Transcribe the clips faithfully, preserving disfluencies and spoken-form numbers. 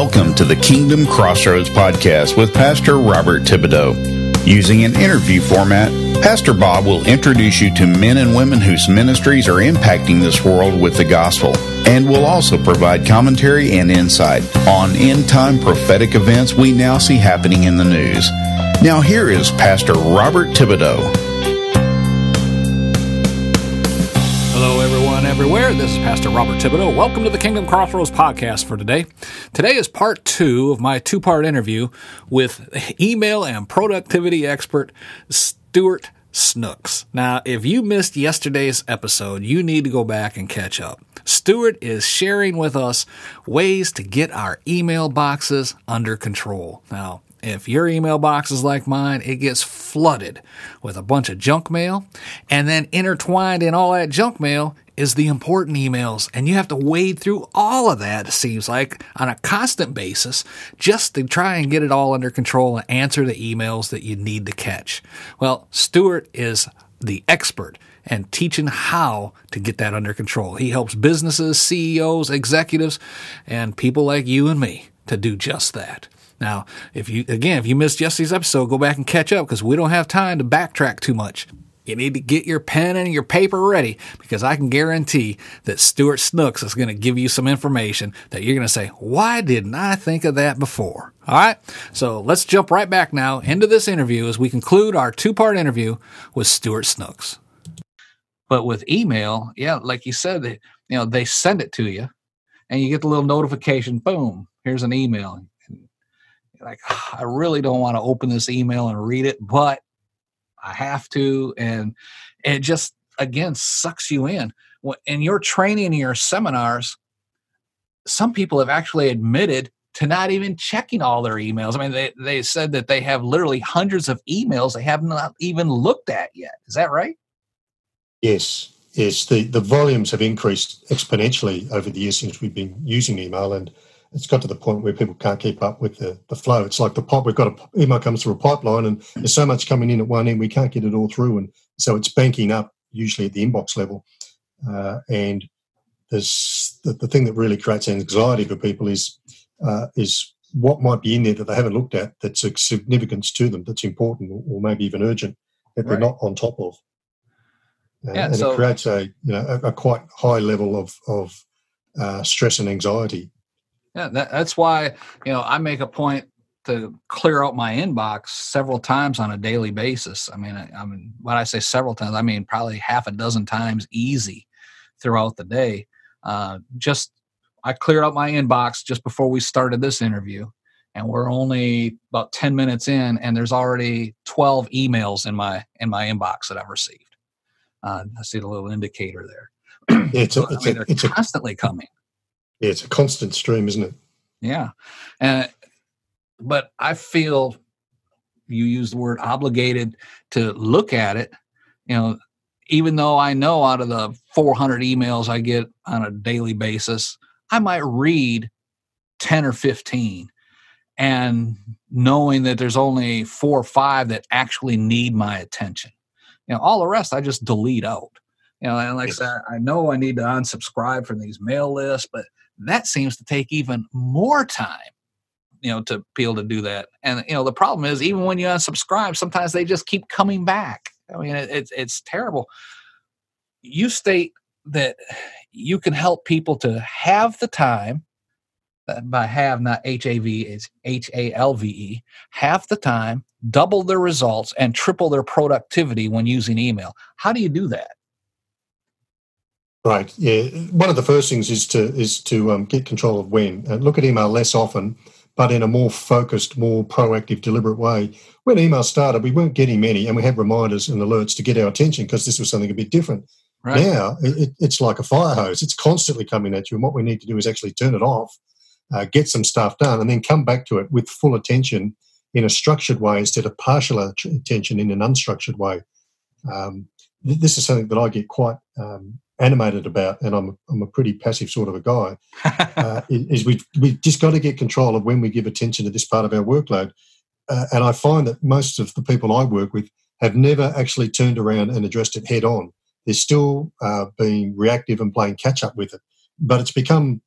Welcome to the Kingdom Crossroads podcast with Pastor Robert Thibodeau. Using an interview format, Pastor Bob will introduce you to men and women whose ministries are impacting this world with the gospel, and will also provide commentary and insight on end-time prophetic events we now see happening in the news. Now here is Pastor Robert Thibodeau. Hello, everyone, everywhere. This is Pastor Robert Thibodeau. Welcome to the Kingdom Crossroads podcast for today. Today is part two of my two-part interview with email and productivity expert Stuart Snooks. Now, if you missed yesterday's episode, you need to go back and catch up. Stuart is sharing with us ways to get our email boxes under control. Now, if your email box is like mine, it gets flooded with a bunch of junk mail, and then intertwined in all that junk mail is the important emails, and you have to wade through all of that, it seems like, on a constant basis just to try and get it all under control and answer the emails that you need to catch. Well, Stuart is the expert and teaching how to get that under control. He helps businesses, C E Os, executives, and people like you and me to do just that. Now, if you again, if you missed yesterday's episode, go back and catch up because we don't have time to backtrack too much. You need to get your pen and your paper ready because I can guarantee that Stuart Snooks is going to give you some information that you're going to say, why didn't I think of that before? All right, so let's jump right back now into this interview as we conclude our two-part interview with Stuart Snooks. But with email, yeah, like you said, they, you know, they send it to you and you get the little notification, boom, here's an email. Like, I really don't want to open this email and read it, but I have to. And it just, again, sucks you in. In your training and your seminars, some people have actually admitted to not even checking all their emails. I mean, they, they said that they have literally hundreds of emails they have not even looked at yet. Is that right? Yes. Yes. The, the volumes have increased exponentially over the years since we've been using email, and it's got to the point where people can't keep up with the, the flow. It's like the pipe. We've got an email comes through a pipeline, and there's so much coming in at one end, we can't get it all through. And so it's banking up, usually at the inbox level. Uh, and there's the, the thing that really creates anxiety for people is uh, is what might be in there that they haven't looked at that's of significance to them, that's important, or, or maybe even urgent, that they're right. not on top of. Uh, yeah, and so, it creates a you know a, a quite high level of of uh, stress and anxiety. Yeah, that, that's why, you know, I make a point to clear out my inbox several times on a daily basis. I mean, I, I mean, when I say several times, I mean probably half a dozen times easy throughout the day. Uh, just, I cleared out my inbox just before we started this interview, and we're only about ten minutes in, and there's already twelve emails in my in my inbox that I've received. Uh, I see the little indicator there. Yeah, it's a, it's I mean, a, they're it's constantly a, coming. Yeah, it's a constant stream, isn't it? Yeah. And, but I feel you use the word obligated to look at it, you know, even though I know out of the four hundred emails I get on a daily basis, I might read ten or fifteen, and knowing that there's only four or five that actually need my attention. You know, all the rest I just delete out. You know, and like I said, I know I need to unsubscribe from these mail lists, but that seems to take even more time, you know, to be able to do that. And, you know, the problem is even when you unsubscribe, sometimes they just keep coming back. I mean, it, it's it's terrible. You state that you can help people to have the time, by have, not H A V, it's H A L V E, have the time, double their results, and triple their productivity when using email. How do you do that? Right. Yeah. One of the first things is to is to um, get control of when. Uh, look at email less often, but in a more focused, more proactive, deliberate way. When email started, we weren't getting many, and we had reminders and alerts to get our attention because this was something a bit different. Right. Now it, it's like a fire hose; it's constantly coming at you, and what we need to do is actually turn it off, uh, get some stuff done, and then come back to it with full attention in a structured way instead of partial attention in an unstructured way. Um, this is something that I get quite um, animated about, and I'm I'm a pretty passive sort of a guy. uh, is we we just got to get control of when we give attention to this part of our workload, uh, and I find that most of the people I work with have never actually turned around and addressed it head on. They're still uh, being reactive and playing catch up with it, but it's become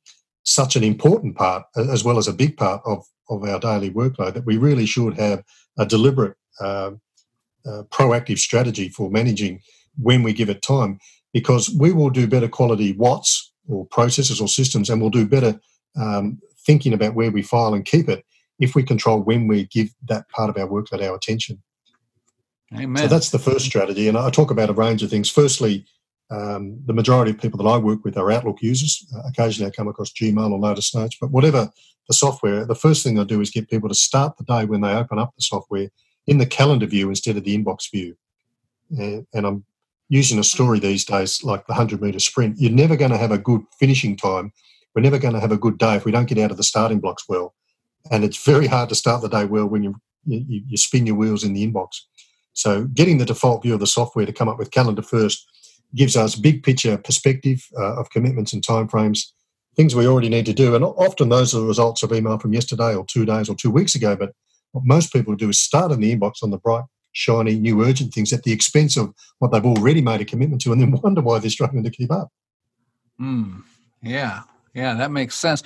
such an important part, as well as a big part of, of our daily workload, that we really should have a deliberate, uh, uh, proactive strategy for managing when we give it time, because we will do better quality watts or processes or systems, and we'll do better um, thinking about where we file and keep it if we control when we give that part of our workload our attention. Amen. So that's the first strategy. And I talk about a range of things. Firstly, um, the majority of people that I work with are Outlook users. Uh, occasionally I come across Gmail or Lotus Notes, but whatever the software, the first thing I do is get people to start the day when they open up the software in the calendar view instead of the inbox view. And, and I'm using a story these days like the hundred-metre sprint. You're never going to have a good finishing time. We're never going to have a good day if we don't get out of the starting blocks well. And it's very hard to start the day well when you, you, you spin your wheels in the inbox. So getting the default view of the software to come up with calendar first gives us big picture perspective uh, of commitments and timeframes, things we already need to do. And often those are the results of email from yesterday or two days or two weeks ago. But what most people do is start in the inbox on the bright, shiny, new urgent things at the expense of what they've already made a commitment to, and then wonder why they're struggling to keep up. Mm, yeah, yeah, that makes sense.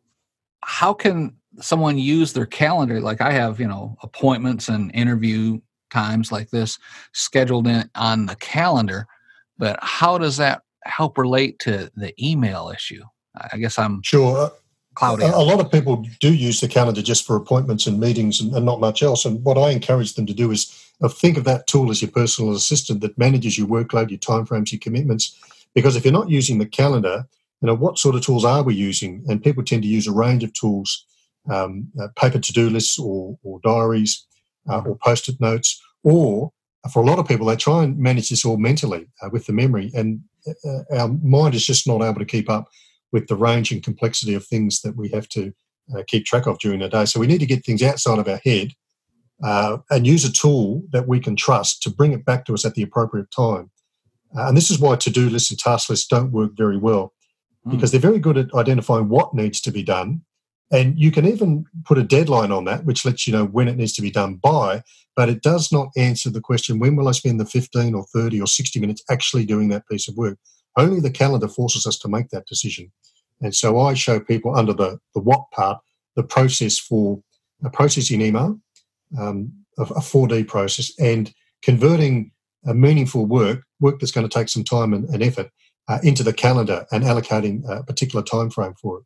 How can someone use their calendar? Like I have, you know, appointments and interview times like this scheduled in on the calendar, but how does that help relate to the email issue? I guess I'm sure. Cloudy. A, a lot of people do use the calendar just for appointments and meetings and, and not much else. And what I encourage them to do is uh, think of that tool as your personal assistant that manages your workload, your timeframes, your commitments. Because if you're not using the calendar, you know, what sort of tools are we using? And people tend to use a range of tools, um, uh, paper to-do lists or, or diaries uh, or post-it notes, or for a lot of people, they try and manage this all mentally uh, with the memory. And uh, our mind is just not able to keep up with the range and complexity of things that we have to uh, keep track of during the day. So we need to get things outside of our head uh, and use a tool that we can trust to bring it back to us at the appropriate time. Uh, and this is why to-do lists and task lists don't work very well, because they're very good at identifying what needs to be done. And you can even put a deadline on that, which lets you know when it needs to be done by, but it does not answer the question, when will I spend the fifteen or thirty or sixty minutes actually doing that piece of work? Only the calendar forces us to make that decision. And so I show people under the, the what part, the process for a processing email, um, a, a four D process, and converting a meaningful work, work that's going to take some time and, and effort, uh, into the calendar and allocating a particular time frame for it.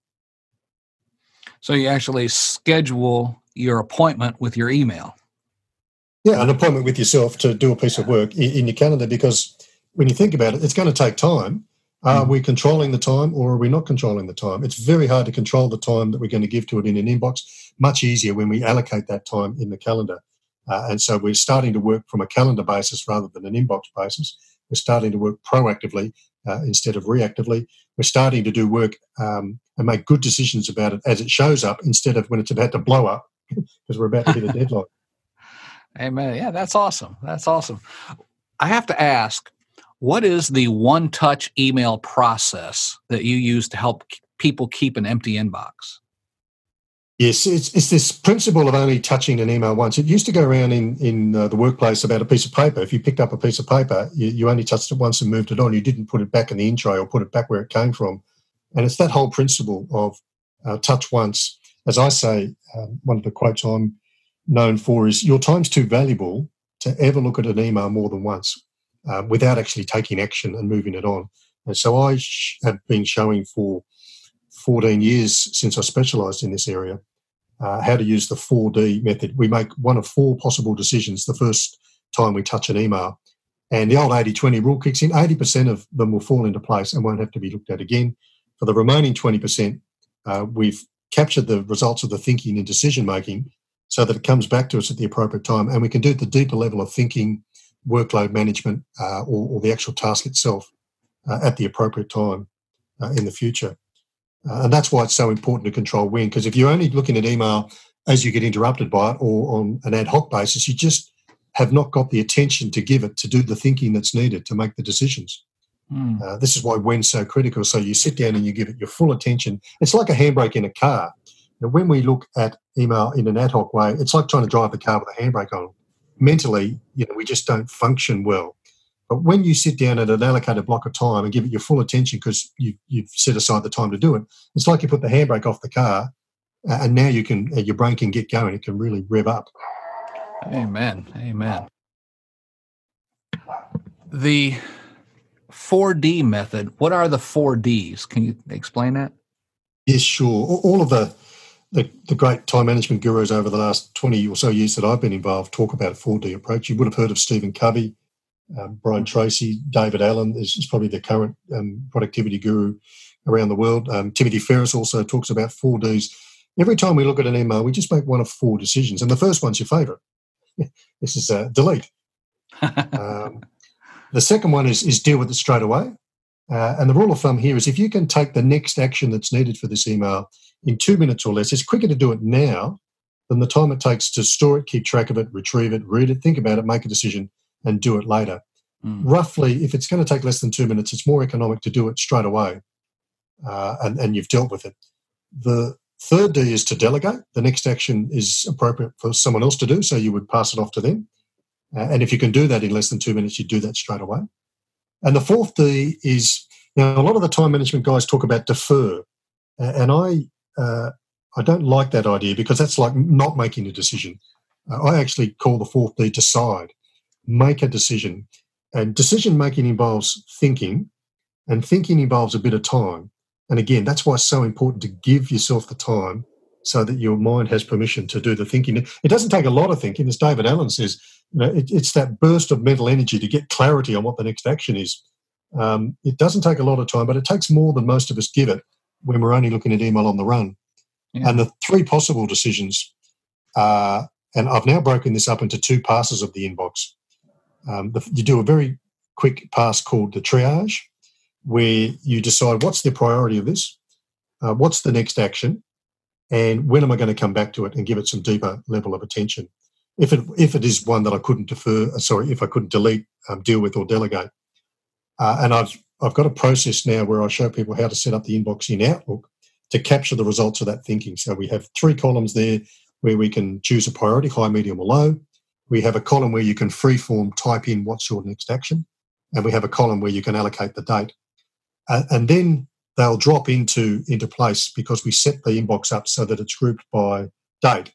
So you actually schedule your appointment with your email. Yeah, an appointment with yourself to do a piece of work in, in your calendar, because when you think about it, it's going to take time. Are mm. we controlling the time or are we not controlling the time? It's very hard to control the time that we're going to give to it in an inbox. Much easier when we allocate that time in the calendar. Uh, and so we're starting to work from a calendar basis rather than an inbox basis. We're starting to work proactively uh, instead of reactively. We're starting to do work um, and make good decisions about it as it shows up instead of when it's about to blow up because we're about to hit a deadline. Amen. Yeah, that's awesome. That's awesome. I have to ask, what is the one-touch email process that you use to help people keep an empty inbox? Yes, it's, it's this principle of only touching an email once. It used to go around in, in uh, the workplace about a piece of paper. If you picked up a piece of paper, you, you only touched it once and moved it on. You didn't put it back in the in tray or put it back where it came from. And it's that whole principle of uh, touch once. As I say, um, one of the quotes I'm known for is, your time's too valuable to ever look at an email more than once uh, without actually taking action and moving it on. And so I sh- have been showing for fourteen years since I specialised in this area uh, how to use the four D method. We make one of four possible decisions the first time we touch an email. And the old eighty twenty rule kicks in. eighty percent of them will fall into place and won't have to be looked at again. For the remaining twenty percent, uh, we've captured the results of the thinking and decision-making so that it comes back to us at the appropriate time. And we can do it at the deeper level of thinking, workload management, uh, or, or the actual task itself uh, at the appropriate time uh, in the future. Uh, and that's why it's so important to control when, because if you're only looking at email as you get interrupted by it or on an ad hoc basis, you just have not got the attention to give it to do the thinking that's needed to make the decisions. Mm. Uh, this is why when's so critical. So you sit down and you give it your full attention. It's like a handbrake in a car. Now, when we look at email in an ad hoc way, it's like trying to drive the car with a handbrake on. Mentally, you know, we just don't function well. But when you sit down at an allocated block of time and give it your full attention because you, you've set aside the time to do it, it's like you put the handbrake off the car uh, and now you can, uh, your brain can get going. It can really rev up. Amen. Amen. The four D method, what are the four Ds? Can you explain that? Yes, sure. All of the, the the great time management gurus over the last twenty or so years that I've been involved talk about a four D approach. You would have heard of Stephen Covey, um, Brian Tracy, David Allen is, is probably the current um, productivity guru around the world. Um, Timothy Ferriss also talks about four Ds. Every time we look at an email, we just make one of four decisions, and the first one's your favourite. This is uh, delete. um, the second one is, is deal with it straight away. Uh, and the rule of thumb here is if you can take the next action that's needed for this email in two minutes or less, it's quicker to do it now than the time it takes to store it, keep track of it, retrieve it, read it, think about it, make a decision, and do it later. Mm. Roughly, if it's going to take less than two minutes, it's more economic to do it straight away, uh, and, and you've dealt with it. The third D is to delegate. The next action is appropriate for someone else to do, so you would pass it off to them. Uh, and if you can do that in less than two minutes, you do that straight away. And the fourth D is, now a lot of the time management guys talk about defer, uh, and I uh, I don't like that idea because that's like not making a decision. Uh, I actually call the fourth D decide, make a decision. And decision making involves thinking, and thinking involves a bit of time. And again, that's why it's so important to give yourself the time so that your mind has permission to do the thinking. It doesn't take a lot of thinking, as David Allen says. You know, it, it's that burst of mental energy to get clarity on what the next action is. Um, it doesn't take a lot of time, but it takes more than most of us give it when we're only looking at email on the run. Yeah. And the three possible decisions are, and I've now broken this up into two passes of the inbox. Um, the, you do a very quick pass called the triage, where you decide what's the priority of this, uh, what's the next action, and when am I going to come back to it and give it some deeper level of attention. If it if it is one that I couldn't defer, sorry, if I couldn't delete, um, deal with, or delegate, uh, and I've I've got a process now where I show people how to set up the inbox in Outlook to capture the results of that thinking. So we have three columns there where we can choose a priority, high, medium, or low. We have a column where you can freeform type in what's your next action, and we have a column where you can allocate the date, uh, and then they'll drop into into place because we set the inbox up so that it's grouped by date.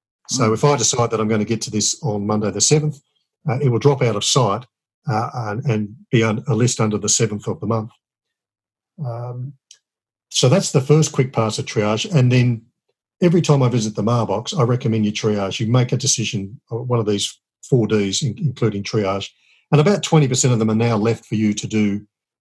So if I decide that I'm going to get to this on Monday the seventh, uh, it will drop out of sight uh, and, and be on a list under the seventh of the month. Um, so that's the first quick pass of triage. And then every time I visit the mailbox, I recommend you triage. You make a decision, one of these four Ds, in, including triage. And about twenty percent of them are now left for you to do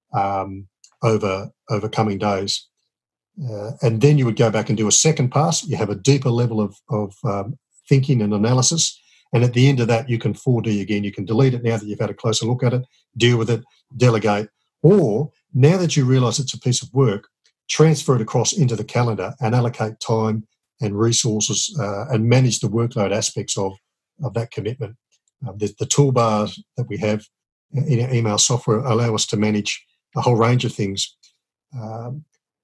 um, over, over coming days. Uh, and then you would go back and do a second pass. You have a deeper level of, of um, thinking and analysis, and at the end of that you can four D again. You can delete it now that you've had a closer look at it, deal with it, delegate, or now that you realise it's a piece of work, transfer it across into the calendar and allocate time and resources uh, and manage the workload aspects of, of that commitment. Uh, the, the toolbars that we have in our email software allow us to manage a whole range of things. Um,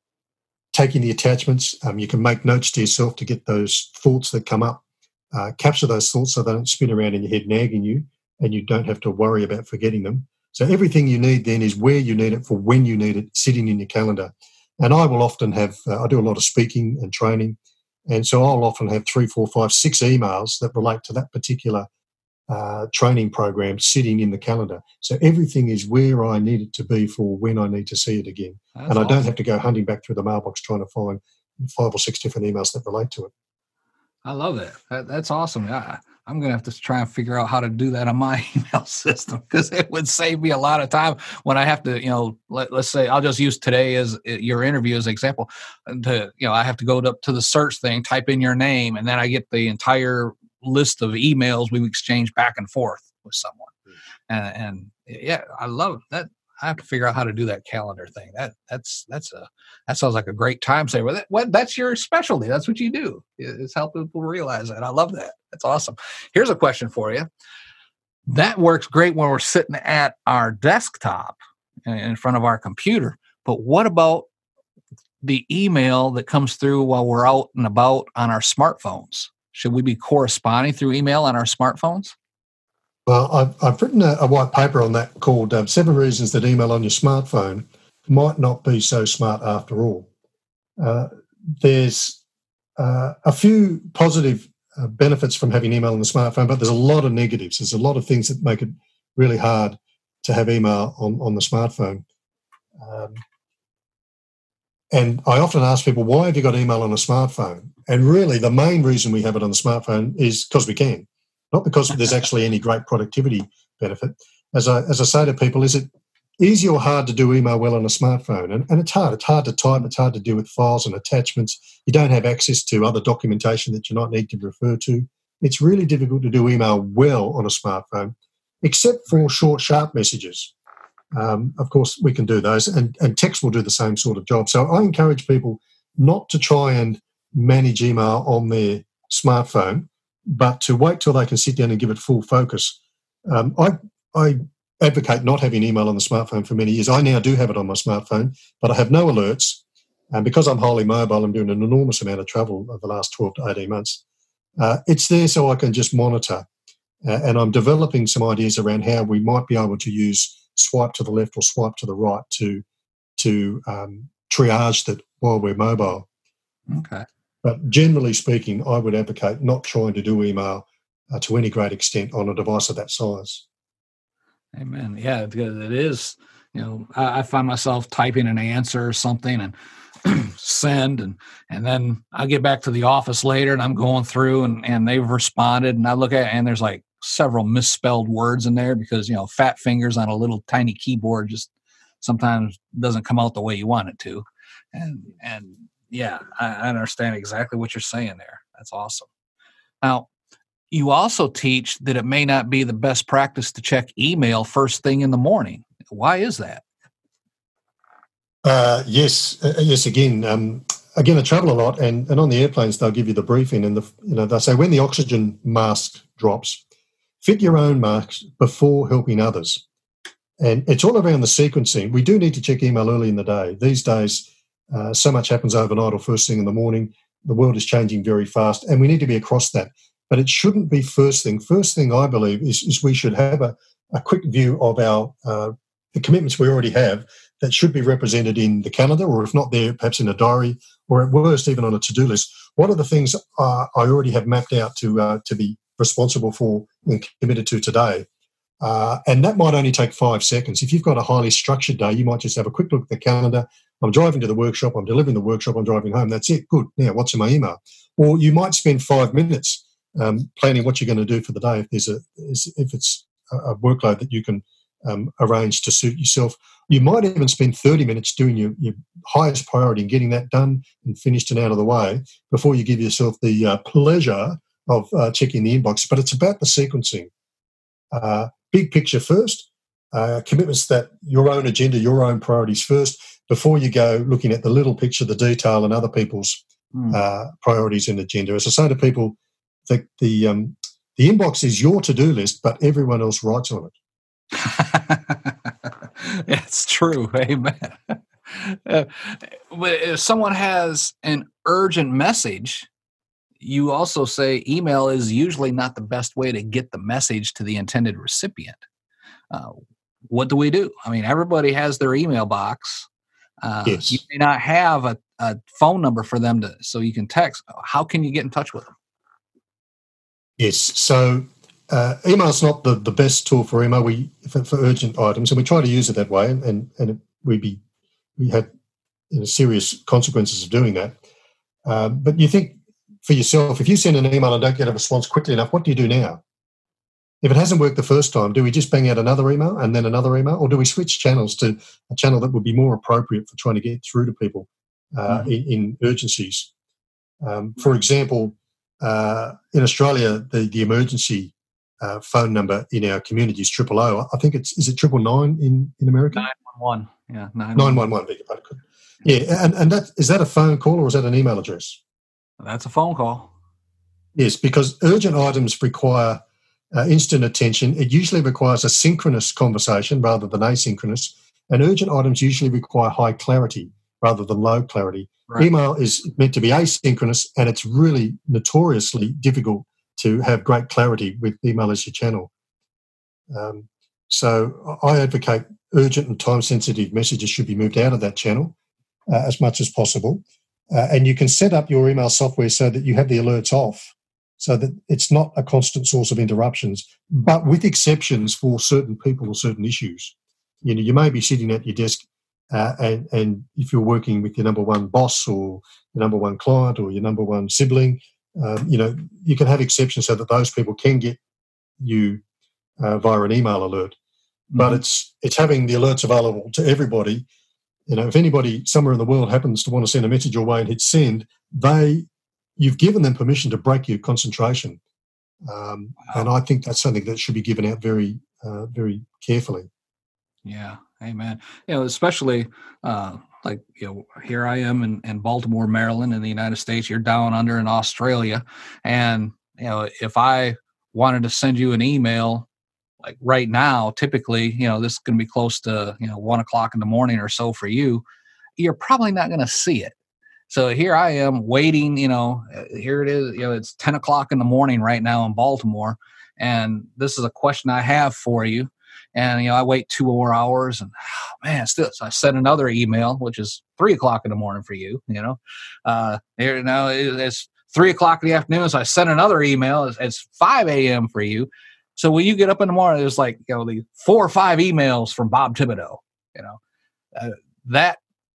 taking the attachments, um, you can make notes to yourself to get those thoughts that come up. Uh, capture those thoughts so they don't spin around in your head nagging you, and you don't have to worry about forgetting them. So everything you need then is where you need it for when you need it, sitting in your calendar. And I will often have, uh, I do a lot of speaking and training, and so I'll often have three, four, five, six emails that relate to that particular uh, training program sitting in the calendar. So everything is where I need it to be for when I need to see it again. That's and I awesome. Don't have to go hunting back through the mailbox trying to find five or six different emails that relate to it. I love that. that that's awesome. I, I'm going to have to try and figure out how to do that on my email system because it would save me a lot of time when I have to, you know, let, let's say I'll just use today as your interview as an example. To, you know, I have to go up to the search thing, type in your name, and then I get the entire list of emails we exchange back and forth with someone. And, and yeah, I love that. I have to figure out how to do that calendar thing. That that's that's a that sounds like a great time saver. That, what that's your specialty. That's what you do. Is help people realize that. I love that. That's awesome. Here's a question for you. That works great when we're sitting at our desktop in front of our computer. But what about the email that comes through while we're out and about on our smartphones? Should we be corresponding through email on our smartphones? Well, I've, I've written a, a white paper on that called um, Seven Reasons That Email on Your Smartphone Might Not Be So Smart After All. Uh, there's uh, a few positive uh, benefits from having email on the smartphone, but there's a lot of negatives. There's a lot of things that make it really hard to have email on, on the smartphone. Um, and I often ask people, why have you got email on a smartphone? And really, the main reason we have it on the smartphone is because we can. Not because there's actually any great productivity benefit. As I as I say to people, is it easy or hard to do email well on a smartphone? And, and it's hard. It's hard to type. It's hard to deal with files and attachments. You don't have access to other documentation that you might need to refer to. It's really difficult to do email well on a smartphone, except for short, sharp messages. Um, of course, we can do those, and, and text will do the same sort of job. So I encourage people not to try and manage email on their smartphone, but to wait till they can sit down and give it full focus. Um, I, I advocate not having email on the smartphone for many years. I now do have it on my smartphone, but I have no alerts. And because I'm highly mobile, I'm doing an enormous amount of travel over the last twelve to eighteen months. Uh, it's there so I can just monitor. Uh, and I'm developing some ideas around how we might be able to use swipe to the left or swipe to the right to, to um, triage that while we're mobile. Okay. But generally speaking, I would advocate not trying to do email uh, to any great extent on a device of that size. Amen. Yeah, because it is, you know, I, I find myself typing an answer or something and send, and and then I get back to the office later and I'm going through and, and they've responded, and I look at it and there's like several misspelled words in there because, you know, fat fingers on a little tiny keyboard just sometimes doesn't come out the way you want it to. And, and yeah, I, I understand exactly what you're saying there. That's awesome. Now, you also teach that it may not be the best practice to check email first thing in the morning. Why is that? Uh, yes, uh, yes. Again, um, again, I travel a lot, and, and on the airplanes they'll give you the briefing, and the you know they'll say when the oxygen mask drops, fit your own mask before helping others, and it's all around the sequencing. We do need to check email early in the day. These days, uh, so much happens overnight or first thing in the morning. The world is changing very fast, and we need to be across that. But it shouldn't be first thing. First thing, I believe, is, is we should have a, a quick view of our uh, the commitments we already have that should be represented in the calendar, or if not there, perhaps in a diary, or at worst, even on a to-do list. What are the things uh, I already have mapped out to uh, to be responsible for and committed to today? Uh, and that might only take five seconds. If you've got a highly structured day, you might just have a quick look at the calendar. I'm driving to the workshop, I'm delivering the workshop, I'm driving home. That's it. Good. Now, what's in my email? Or you might spend five minutes um, planning what you're going to do for the day if there's a if it's a workload that you can um, arrange to suit yourself. You might even spend thirty minutes doing your, your highest priority and getting that done and finished and out of the way before you give yourself the uh, pleasure of uh, checking the inbox. But it's about the sequencing. Uh, big picture first, uh, commitments that your own agenda, your own priorities first, before you go looking at the little picture, the detail, and other people's mm. uh, priorities and agenda. As I say to people, the the, um, the inbox is your to-do list, but everyone else writes on it. It's true. Amen. Uh, if someone has an urgent message, you also say email is usually not the best way to get the message to the intended recipient. Uh, what do we do? I mean, everybody has their email box. Uh, yes. You may not have a, a phone number for them to, so you can text. How can you get in touch with them? Yes. So uh, email is not the, the best tool for email. We for, for urgent items, and we try to use it that way. And and, and it, we be we had you know, serious consequences of doing that. Uh, but you think for yourself, if you send an email and don't get a response quickly enough, what do you do now? If it hasn't worked the first time, do we just bang out another email and then another email, or do we switch channels to a channel that would be more appropriate for trying to get through to people uh, mm-hmm. in, in urgencies? Um, for example, uh, in Australia, the, the emergency uh, phone number in our community is triple O. I think it's, is it triple nine in, in America? nine one one. Yeah, nine one one. Beg your pardon. Yeah, and, and that, is that a phone call or is that an email address? That's a phone call. Yes, because urgent items require uh, instant attention. It usually requires a synchronous conversation rather than asynchronous, and urgent items usually require high clarity rather than low clarity. Right. Email is meant to be asynchronous, and it's really notoriously difficult to have great clarity with email as your channel. Um, so I advocate urgent and time-sensitive messages should be moved out of that channel uh, as much as possible. Uh, and you can set up your email software so that you have the alerts off, so that it's not a constant source of interruptions, but with exceptions for certain people or certain issues. You know, you may be sitting at your desk uh, and, and if you're working with your number one boss or your number one client or your number one sibling, um, you know, you can have exceptions so that those people can get you uh, via an email alert. Mm-hmm. But it's it's having the alerts available to everybody. You know, if anybody somewhere in the world happens to want to send a message your way and hit send, they you've given them permission to break your concentration. Um, wow. And I think that's something that should be given out very, uh, very carefully. Yeah, amen. You know, especially uh, like, you know, here I am in, in Baltimore, Maryland, in the United States. You're down under in Australia. And, you know, if I wanted to send you an email, like right now, typically, you know, this is going to be close to, you know, one o'clock in the morning or so for you, you're probably not going to see it. So here I am waiting, you know, here it is, you know, it's ten o'clock in the morning right now in Baltimore. And this is a question I have for you. And, you know, I wait two more hours and, oh, man, still, so I send another email, which is three o'clock in the morning for you, you know. Uh, here now it's three o'clock in the afternoon, so I send another email. It's, it's five a.m. for you. So when you get up in the morning, there's like, you know, the four or five emails from Bob Thibodeau, you know. Uh, that,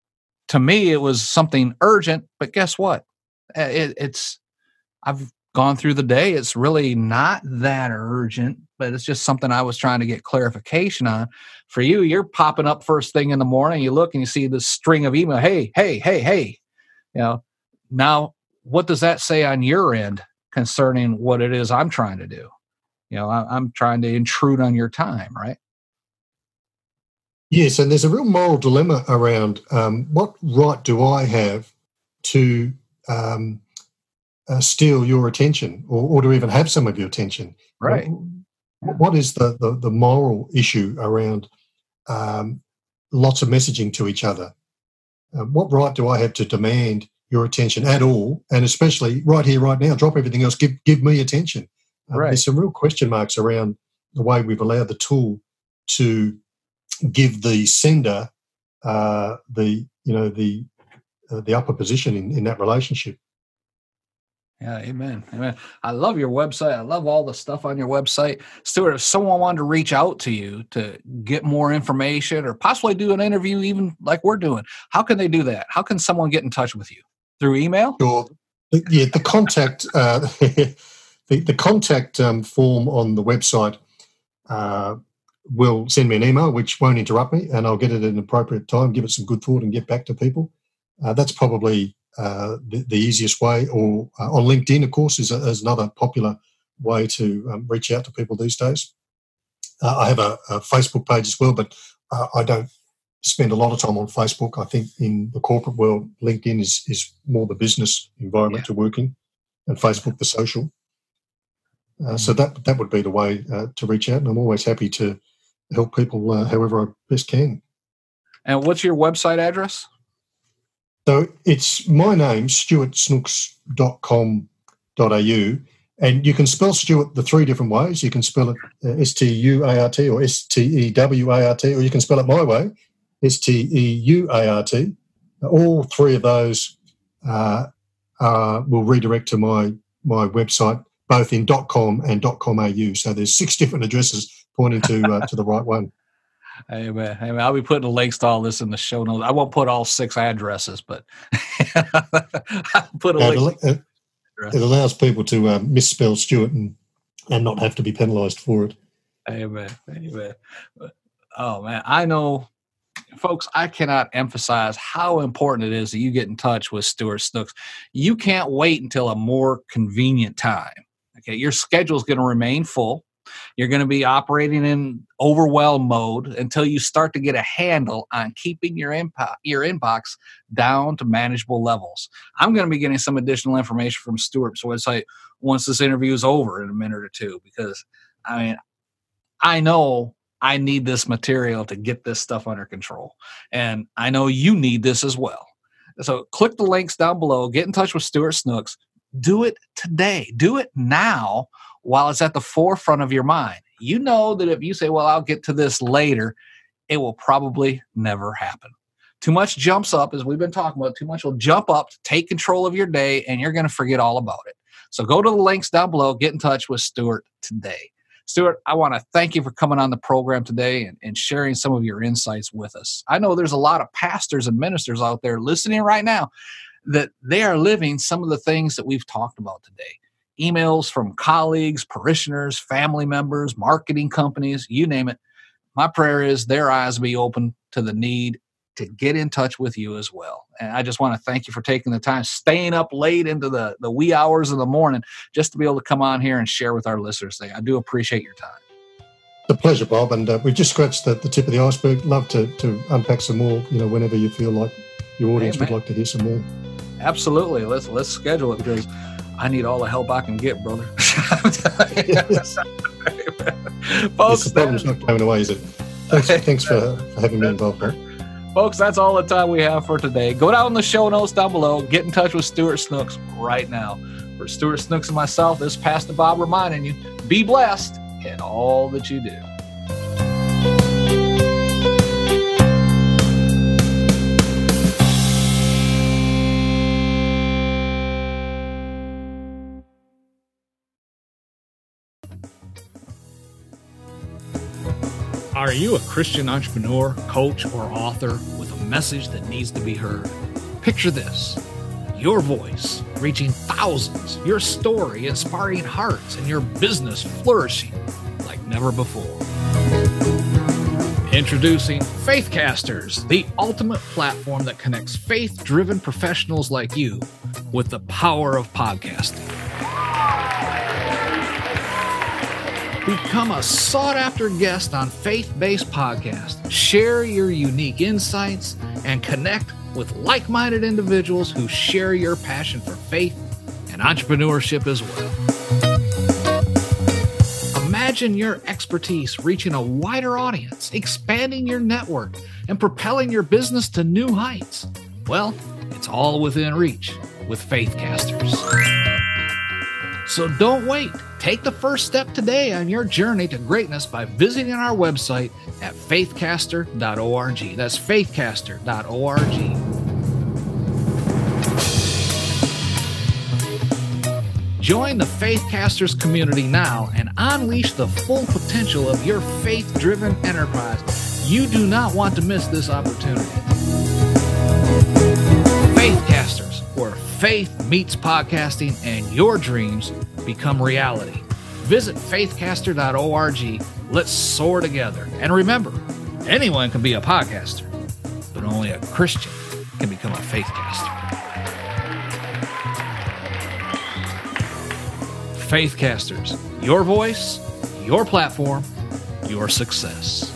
to me, it was something urgent, but guess what? It, it's, I've gone through the day. It's really not that urgent, but it's just something I was trying to get clarification on. For you, you're popping up first thing in the morning. You look and you see this string of email. Hey, hey, hey, hey. You know, now what does that say on your end concerning what it is I'm trying to do? You know, I, I'm trying to intrude on your time, right? Yes, and there's a real moral dilemma around um, what right do I have to um, uh, steal your attention or, or to even have some of your attention? Right. What, what is the, the, the moral issue around um, lots of messaging to each other? Uh, what right do I have to demand your attention at all, and especially right here, right now? Drop everything else, give give me attention. Um, right. There's some real question marks around the way we've allowed the tool to give the sender uh, the you know the uh, the upper position in, in that relationship. Yeah, amen, amen. I love your website. I love all the stuff on your website, Stuart. If someone wanted to reach out to you to get more information or possibly do an interview, even like we're doing, how can they do that? How can someone get in touch with you? Through email? Sure. Yeah, the contact uh, the the contact um, form on the website. Uh, will send me an email, which won't interrupt me, and I'll get it at an appropriate time, give it some good thought, and get back to people. Uh, that's probably uh, the, the easiest way. Or uh, on LinkedIn, of course, is, a, is another popular way to um, reach out to people these days. Uh, I have a, a Facebook page as well, but uh, I don't spend a lot of time on Facebook. I think in the corporate world, LinkedIn is is more the business environment yeah. to work in, and Facebook the social. Uh, mm-hmm. So that that would be the way uh, to reach out, and I'm always happy to help people uh, however I best can. And what's your website address? So it's my name, stuart snooks dot com dot a u, and you can spell Stuart the three different ways. You can spell it uh, S T U A R T or S T E W A R T, or you can spell it my way, S T E U A R T. All three of those uh, uh, will redirect to my my website, both in .com and .com.au. So there's six different addresses pointing to uh, to the right one. Hey man, hey man, I'll be putting the links to all this in the show notes. I won't put all six addresses, but I'll put a yeah, link. It, it allows people to um, misspell Stuart and, and not have to be penalised for it. Amen. Amen. Oh man, I know, folks, I cannot emphasize how important it is that you get in touch with Stuart Snooks. You can't wait until a more convenient time. Okay, your schedule is going to remain full. You're going to be operating in overwhelm mode until you start to get a handle on keeping your inpo- your inbox down to manageable levels. I'm going to be getting some additional information from Stuart's website once this interview is over in a minute or two, because, I mean, I know I need this material to get this stuff under control, and I know you need this as well. So click the links down below. Get in touch with Stuart Snooks. Do it today. Do it now while it's at the forefront of your mind. you know that if you say, well, I'll get to this later, it will probably never happen. Too much jumps up, as we've been talking about, too much will jump up to take control of your day, and you're going to forget all about it. So go to the links down below, get in touch with Stuart today. Stuart, I want to thank you for coming on the program today and, and sharing some of your insights with us. I know there's a lot of pastors and ministers out there listening right now that they are living some of the things that we've talked about today. Emails from colleagues, parishioners, family members, marketing companies, you name it. My prayer is their eyes be open to the need to get in touch with you as well. And I just want to thank you for taking the time, staying up late into the, the wee hours of the morning just to be able to come on here and share with our listeners today. I do appreciate your time. It's a pleasure, Bob. And uh, we've just scratched the, the tip of the iceberg. Love to, to unpack some more, you know, whenever you feel like your audience Amen. would like to hear some more. Absolutely. Let's let's schedule it because I need all the help I can get, brother. Yes. Folks, Yes, the problem's not going away, is it? Thanks, thanks for, for having me involved, Bob. Folks, that's all the time we have for today. Go down in the show notes down below. Get in touch with Stuart Snooks right now. For Stuart Snooks and myself, this is Pastor Bob reminding you, be blessed in all that you do. Are you a Christian entrepreneur, coach, or author with a message that needs to be heard? Picture this. Your voice reaching thousands, your story inspiring hearts, and your business flourishing like never before. Introducing Faithcasters, the ultimate platform that connects faith-driven professionals like you with the power of podcasting. Become a sought-after guest on faith-based podcasts. Share your unique insights and connect with like-minded individuals who share your passion for faith and entrepreneurship as well. Imagine your expertise reaching a wider audience, expanding your network, and propelling your business to new heights. Well, it's all within reach with Faithcasters. So don't wait. Take the first step today on your journey to greatness by visiting our website at faithcaster dot org. That's faithcaster dot org. Join the Faithcasters community now and unleash the full potential of your faith-driven enterprise. You do not want to miss this opportunity. Faithcasters, where faith meets podcasting and your dreams become reality. Visit faithcaster dot org. Let's soar together. And remember, anyone can be a podcaster, but only a Christian can become a faithcaster. Faithcasters, your voice, your platform, your success.